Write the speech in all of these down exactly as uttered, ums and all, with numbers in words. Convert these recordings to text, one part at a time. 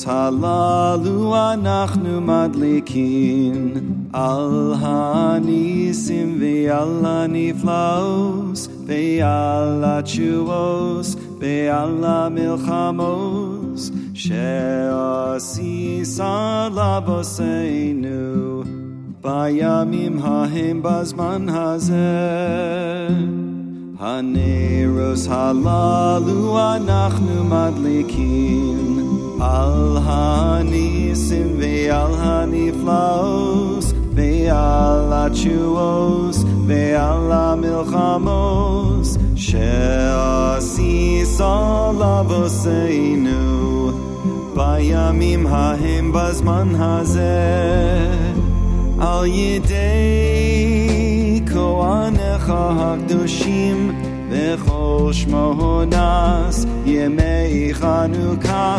halalu anachnu madlikin al hanisim ve'al haniflaos ve'al hatshuos ve'al hamilchamos she'asisa lavoseinu bayamim hahem bazman hazeh. Haneros halalu anachnu madlikin al hanisim ve'al haniflaos ve'al hatshuos ve'al hamilchamos she'asisa lavoseinu bayamim hahem bazman hazeh al yidei kohanecha hakdoshim v'chol shmonas yemei Chanukah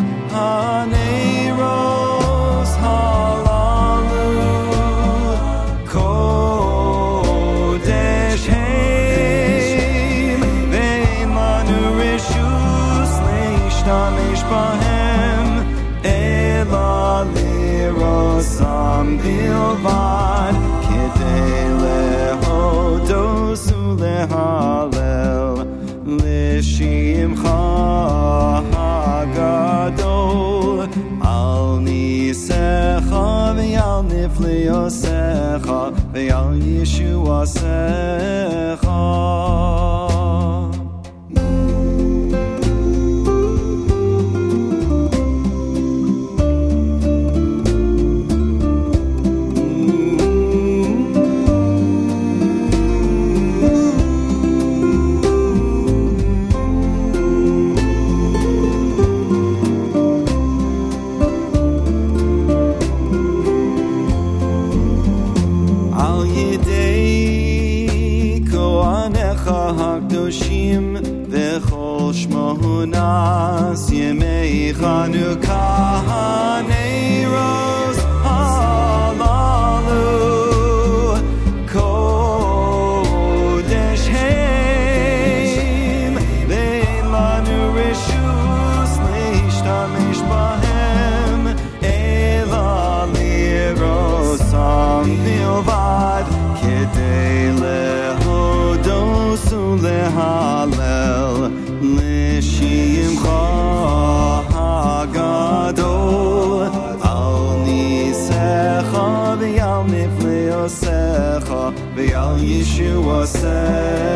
haneros halalu kodesh heim ve'ein lanu reshus leishtamesh bahem ela lirosam bilvad kedei lehodos ulehalel l'shimcha hagadol al nisecha ve'al nifliosecha ve'al yeshuasecha. V'chol shmonas yemei Chanukah haneros halalu kodesh heim ve'ein lanu reshus leishtamesh bahem ela lirosam bilvad kedei lehodos ulehalel l'shimcha hagadol al nisecha ve'al nifliosecha ve'al yeshuasecha.